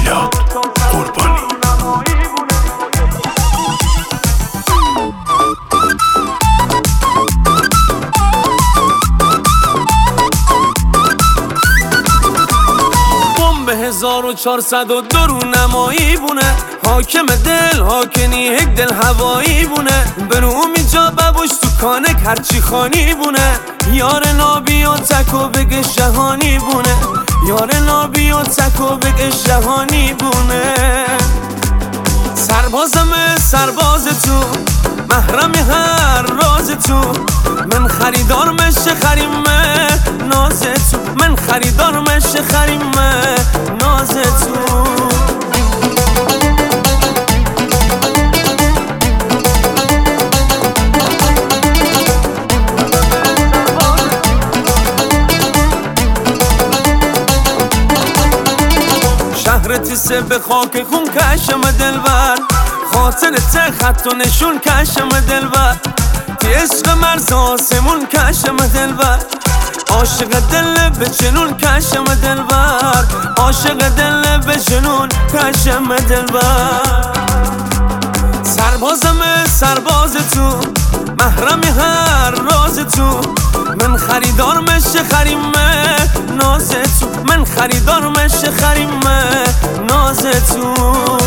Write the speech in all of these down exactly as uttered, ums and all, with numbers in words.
میلاد قربانی. هزار و چهارصد و دو رونمایی بونه، حاکم دل حاکنی هک دل هوایی بونه، برومی جا ببوش تو کانک هرچی خانی بونه، یار نابی و تک و بگه جهانی بونه، یار نابی و تک و بگه جهانی بونه. سربازم سرباز تو، محرم هر راز تو، من خریدار مشه خریمه ناز تو، من خریدار مشه خریمه ناز تو. شهر تیسه به خاک خون کشم دلبر، خاطر ته خط و نشون کشم دلبر، تی عشق مرز آسمون کشم دلبر، عاشق دل به جنون کشم دلبر، عاشق دل به جنون کشم دلبر. سربازم سرباز تو، محرم هر راز تو، من خریدار مشه خریمه ناز تو، من خریدار مشه خریمه ناز تو.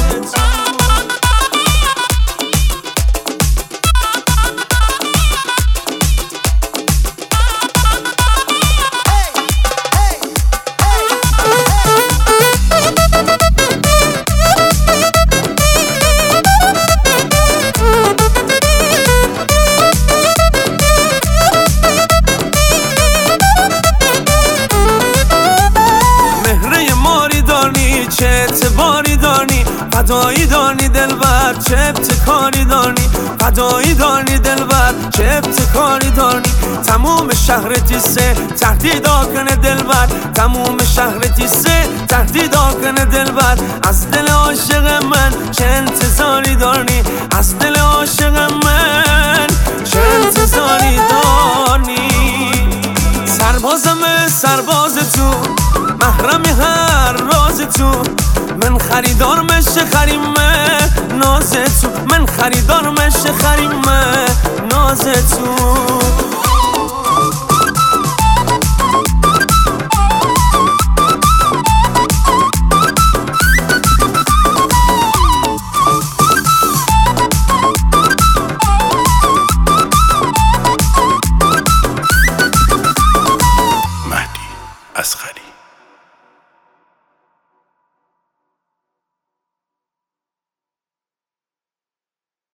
چه اعتباری دانی فدایی دانی دلبر، چه ابتکاری دانی فدایی دانی دلبر، چه ابتکاری دانی. تموم شهر تیسه تهدیدا کنه دلبر، تموم شهر تیسه تهدیدا کنه دلبر، از دل عاشق من چه انتظاری دانی، از دل عاشق من چه انتظاری دانی. سربازم سرباز تو، محرم هر راز تو، من خریدار مشه خریمه ناز تو، من خریدار مشه خریمه ناز تو.